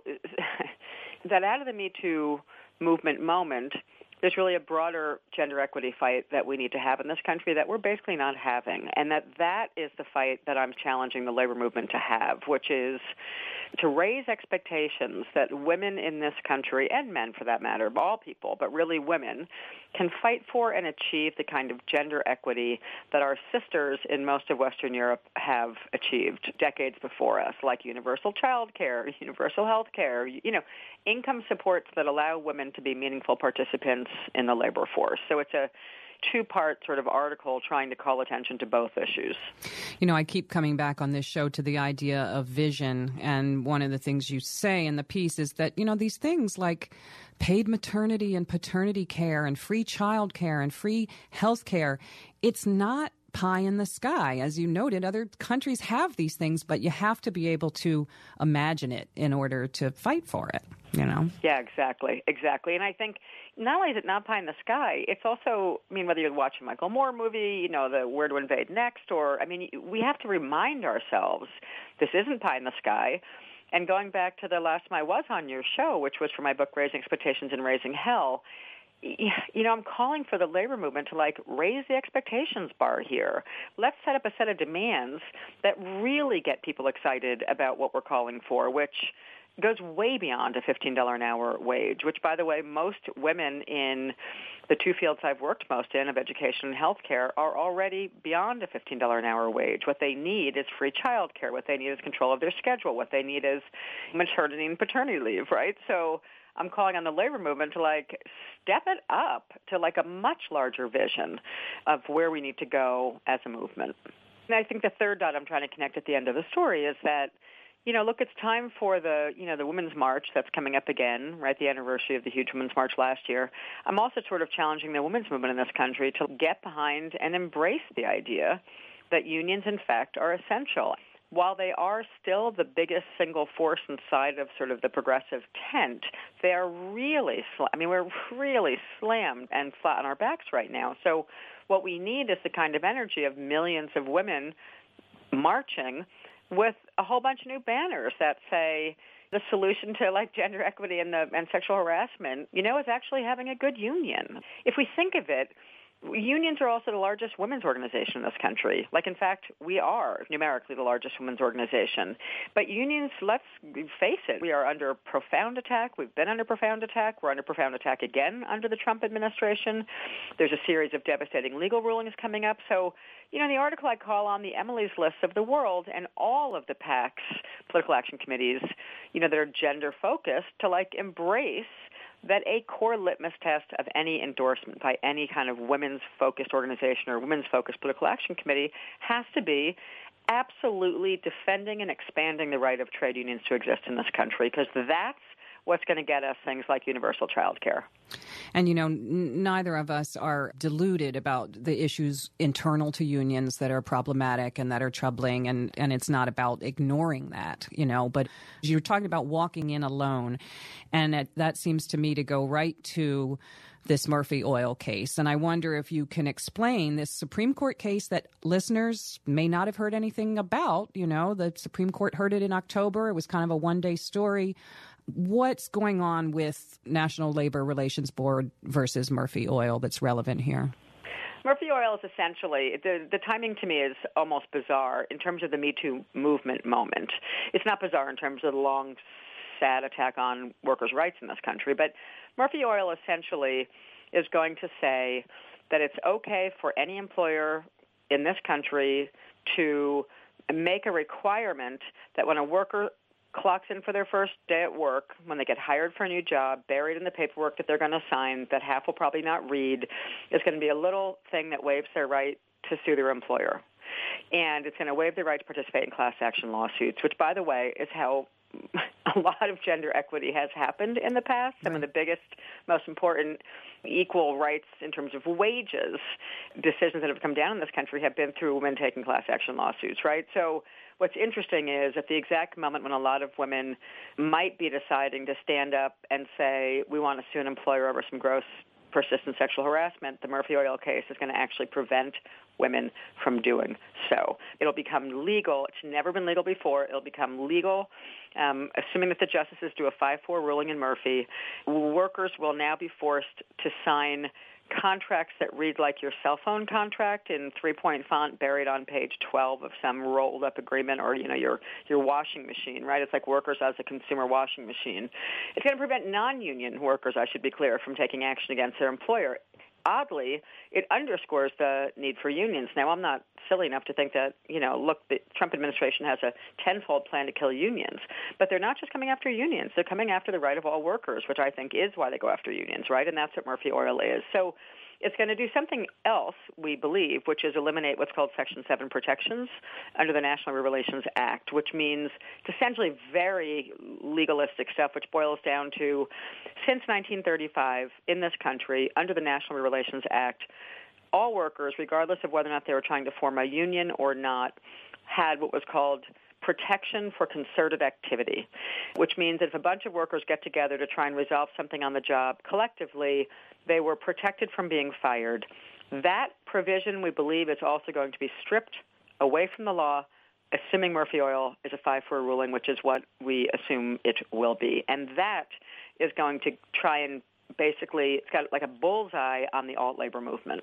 that out of the Me Too movement moment, there's really a broader gender equity fight that we need to have in this country that we're basically not having, and that that is the fight that I'm challenging the labor movement to have, which is to raise expectations that women in this country, and men for that matter, all people, but really women, can fight for and achieve the kind of gender equity that our sisters in most of Western Europe have achieved decades before us, like universal child care, universal health care, you know, income supports that allow women to be meaningful participants in the labor force. So it's a two-part sort of article trying to call attention to both issues. You know, I keep coming back on this show to the idea of vision, and one of the things you say in the piece is that, you know, these things like paid maternity and paternity care and free child care and free health care, it's not pie in the sky. As you noted, other countries have these things, but you have to be able to imagine it in order to fight for it, you know? Yeah, exactly, exactly. And I think not only is it not pie in the sky, it's also, I mean, whether you're watching a Michael Moore movie, you know, the Where to Invade Next, or, I mean, we have to remind ourselves this isn't pie in the sky. And going back to the last time I was on your show, which was for my book, Raising Expectations and Raising Hell, you know, I'm calling for the labor movement to, like, raise the expectations bar here. Let's set up a set of demands that really get people excited about what we're calling for, which goes way beyond a fifteen dollars an hour wage, which, by the way, most women in the two fields I've worked most in, of education and healthcare, are already beyond a fifteen dollars an hour wage. What they need is free child care. What they need is control of their schedule. What they need is maternity and paternity leave, right? So I'm calling on the labor movement to, like, step it up to, like, a much larger vision of where we need to go as a movement. And I think the third dot I'm trying to connect at the end of the story is that, you know, look, it's time for the, you know, the Women's March that's coming up again, right, the anniversary of the huge Women's March last year. I'm also sort of challenging the women's movement in this country to get behind and embrace the idea that unions, in fact, are essential. While they are still the biggest single force inside of sort of the progressive tent, they are really, sl- I mean, we're really slammed and flat on our backs right now. So what we need is the kind of energy of millions of women marching with a whole bunch of new banners that say the solution to, like, gender equity and, the, and sexual harassment, you know, is actually having a good union. If we think of it, unions are also the largest women's organization in this country. Like, in fact, we are numerically the largest women's organization. But unions, let's face it, we are under profound attack. We've been under profound attack. We're under profound attack again under the Trump administration. There's a series of devastating legal rulings coming up. So, you know, in the article I call on the Emily's List of the world and all of the PACs, political action committees, you know, that are gender-focused to, like, embrace that a core litmus test of any endorsement by any kind of women's-focused organization or women's-focused political action committee has to be absolutely defending and expanding the right of trade unions to exist in this country, because that's what's going to get us things like universal child care. And, you know, n- neither of us are deluded about the issues internal to unions that are problematic and that are troubling, and, and it's not about ignoring that, you know. But you're talking about walking in alone, and it, that seems to me to go right to this Murphy Oil case. And I wonder if you can explain this Supreme Court case that listeners may not have heard anything about. You know, the Supreme Court heard it in October. It was kind of a one-day story. What's going on with National Labor Relations Board versus Murphy Oil that's relevant here? Murphy Oil is essentially, the, the timing to me is almost bizarre in terms of the Me Too movement moment. It's not bizarre in terms of the long, sad attack on workers' rights in this country, but Murphy Oil essentially is going to say that it's okay for any employer in this country to make a requirement that when a worker clocks in for their first day at work, when they get hired for a new job, buried in the paperwork that they're going to sign, that half will probably not read, is going to be a little thing that waives their right to sue their employer. And it's going to waive their right to participate in class action lawsuits, which, by the way, is how a lot of gender equity has happened in the past. Some of the biggest, most important equal rights in terms of wages decisions that have come down in this country have been through women taking class action lawsuits, right? So what's interesting is at the exact moment when a lot of women might be deciding to stand up and say, we want to sue an employer over some gross persistent sexual harassment, the Murphy Oil case is going to actually prevent women from doing so. It'll become legal. It's never been legal before. It'll become legal, um, assuming that the justices do a five four ruling in Murphy. Workers will now be forced to sign contracts that read like your cell phone contract in three-point font buried on page twelve of some rolled-up agreement, or, you know, your your washing machine, right? It's like workers as a consumer washing machine. It's going to prevent non-union workers, I should be clear, from taking action against their employer. Oddly, it underscores the need for unions. Now, I'm not silly enough to think that, you know, look, the Trump administration has a tenfold plan to kill unions. But they're not just coming after unions. They're coming after the right of all workers, which I think is why they go after unions, right? And that's what Murphy Oil is. So it's going to do something else, we believe, which is eliminate what's called Section seven protections under the National Labor Relations Act, which means it's essentially very legalistic stuff, which boils down to, since nineteen thirty-five in this country, under the National Labor Relations Act, all workers, regardless of whether or not they were trying to form a union or not, had what was called protection for concerted activity, which means that if a bunch of workers get together to try and resolve something on the job collectively, they were protected from being fired. That provision, we believe, is also going to be stripped away from the law, assuming Murphy Oil is a five four ruling, which is what we assume it will be. And that is going to try and basically, it's got like a bullseye on the alt-labor movement.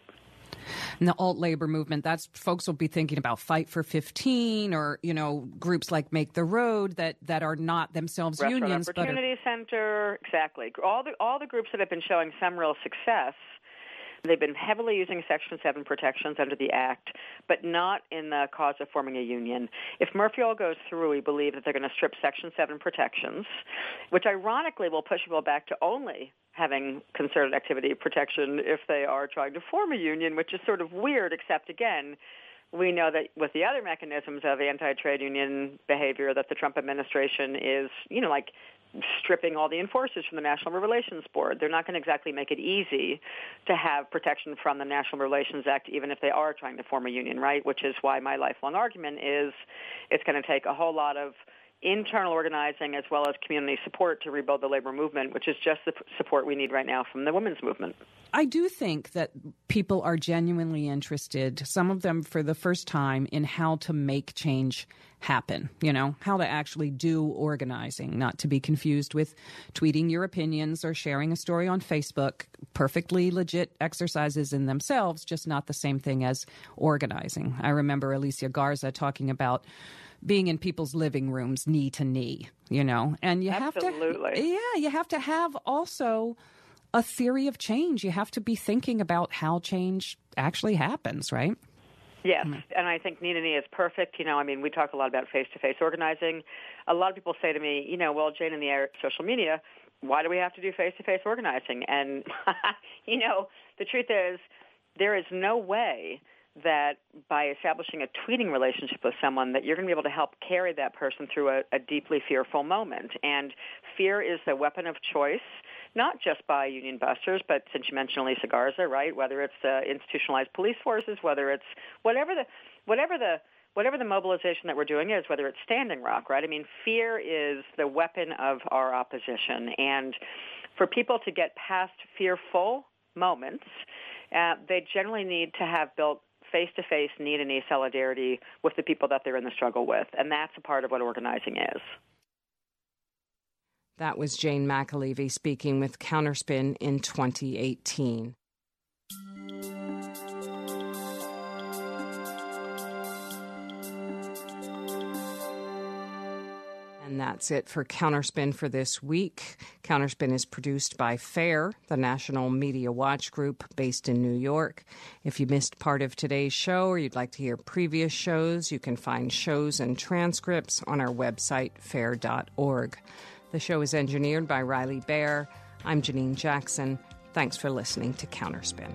And the alt-labor movement, that's folks will be thinking about Fight for fifteen or, you know, groups like Make the Road that, that are not themselves Restaurant unions. Opportunity but are... Center, exactly. All the all the groups that have been showing some real success, they've been heavily using Section seven protections under the Act, but not in the cause of forming a union. If Murphy Oil goes through, we believe that they're going to strip Section seven protections, which ironically will push people back to only having concerted activity protection if they are trying to form a union, which is sort of weird, except, again, we know that with the other mechanisms of anti-trade union behavior that the Trump administration is, you know, like stripping all the enforcers from the National Labor Relations Board. They're not going to exactly make it easy to have protection from the National Labor Relations Act, even if they are trying to form a union, right? Which is why my lifelong argument is it's going to take a whole lot of internal organizing as well as community support to rebuild the labor movement, which is just the support we need right now from the women's movement. I do think that people are genuinely interested, some of them for the first time, in how to make change happen, you know, how to actually do organizing, not to be confused with tweeting your opinions or sharing a story on Facebook. Perfectly legit exercises in themselves, just not the same thing as organizing. I remember Alicia Garza talking about being in people's living rooms knee to knee, you know, and you Absolutely. have to, yeah, you have to have also a theory of change. You have to be thinking about how change actually happens, right? Yes, and I think knee to knee is perfect. You know, I mean, we talk a lot about face-to-face organizing. A lot of people say to me, you know, well, Jane, in the era of social media, why do we have to do face-to-face organizing? And, you know, the truth is there is no way that by establishing a tweeting relationship with someone that you're going to be able to help carry that person through a, a deeply fearful moment. And fear is the weapon of choice, not just by union busters, but since you mentioned Alicia Garza, right, whether it's uh, institutionalized police forces, whether it's whatever the whatever the whatever the mobilization that we're doing is, whether it's Standing Rock, right? I mean, fear is the weapon of our opposition. And for people to get past fearful moments, uh, they generally need to have built face-to-face, knee-to-knee solidarity with the people that they're in the struggle with. And that's a part of what organizing is. That was Jane McAlevey speaking with Counterspin in twenty eighteen. that's it for Counterspin for this week. Counterspin is produced by FAIR, the National Media Watch Group based in New York. If you missed part of today's show or you'd like to hear previous shows, you can find shows and transcripts on our website, fair dot org. The show is engineered by Riley Bear. I'm Janine Jackson. Thanks for listening to Counterspin.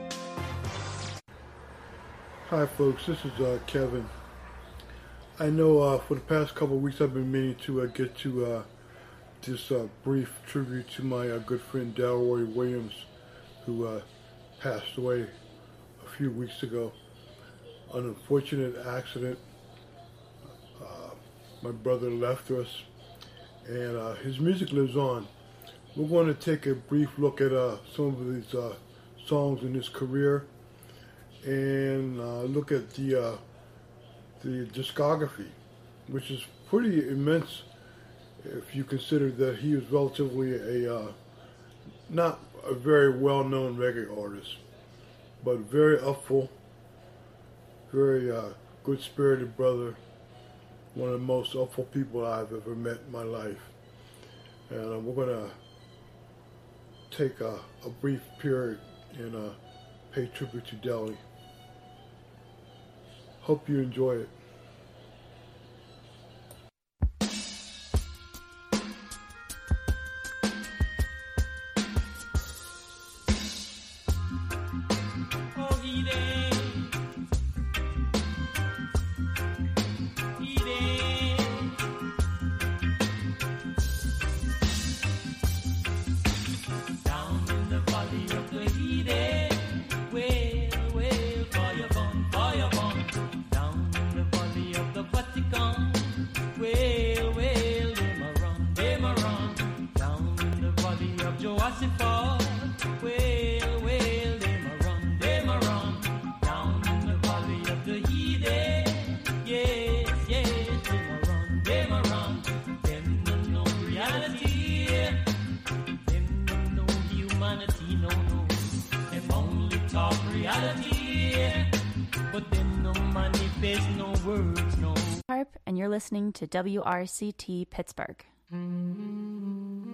Hi, folks. This is uh, Kevin. I know uh, for the past couple of weeks I've been meaning to uh, get to uh, this uh, brief tribute to my uh, good friend Delroy Williams, who uh, passed away a few weeks ago. An unfortunate accident. Uh, my brother left us, and uh, his music lives on. We're going to take a brief look at uh, some of these uh, songs in his career and uh, look at the uh, the discography, which is pretty immense if you consider that he was relatively a uh, not a very well-known reggae artist, but very upful, very uh, good-spirited brother, one of the most upful people I've ever met in my life. And uh, we're going to take a, a brief period and uh, pay tribute to Delly. Hope you enjoy it. And you're listening to W R C T Pittsburgh. Mm-hmm.